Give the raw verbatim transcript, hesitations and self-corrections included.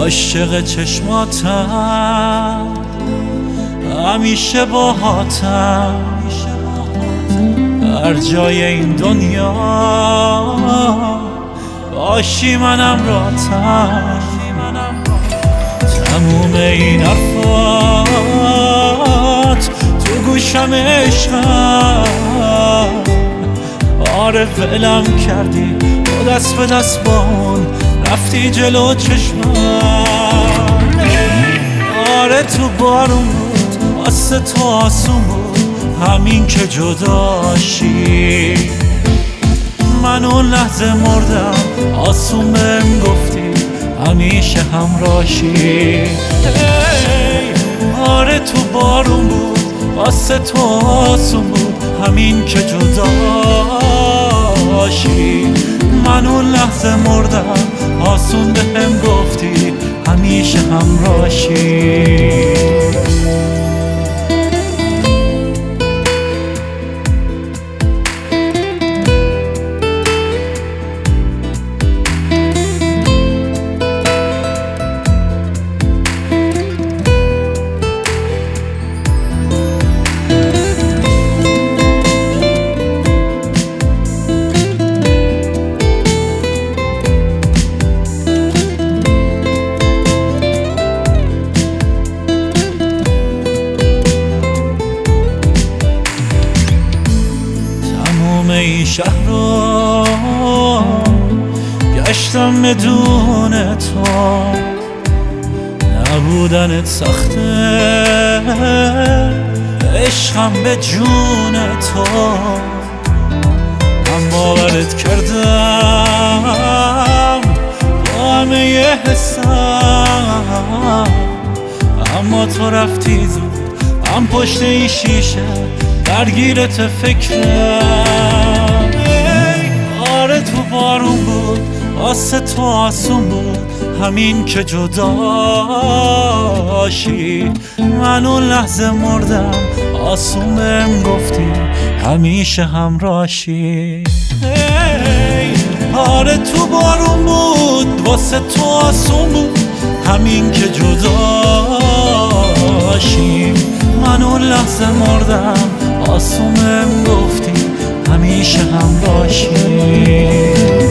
عاشق چشماتم، همیشه باهاتم، هر جای این دنیا باشی منم راتم. تموم این حرفات تو گوشم عشقم، آره ولم کردی با دست به دست بان رفتی جلو چشمم. آره تو بارون بود واسه تو آسون بود همین که جداشی. من اون لحظه مردم آسون بهم گفتی همیشه همراشی. آره تو بارون بود واسه تو آسون بود همین که جداشی. من اون لحظه مردم آسون بهم گفتی همیشه همراشی. این شهر رو گشتم بدون تو، نبودنت سخته عشقم به جون تو. من باورت کردم با همه یه حسم، اما تو رفتی زود هم پشت این شیشه درگیرت فکرم. آره تو بارون بود واسه تو آسون بود همین که جداشی. من اون لحظه مردم آسون بهم گفتی همیشه همراشی. آره تو بارون بود واسه تو آسون بود همین که جداشی. من اون لحظه مردم آسون بهم گفتی همیشه همراشی.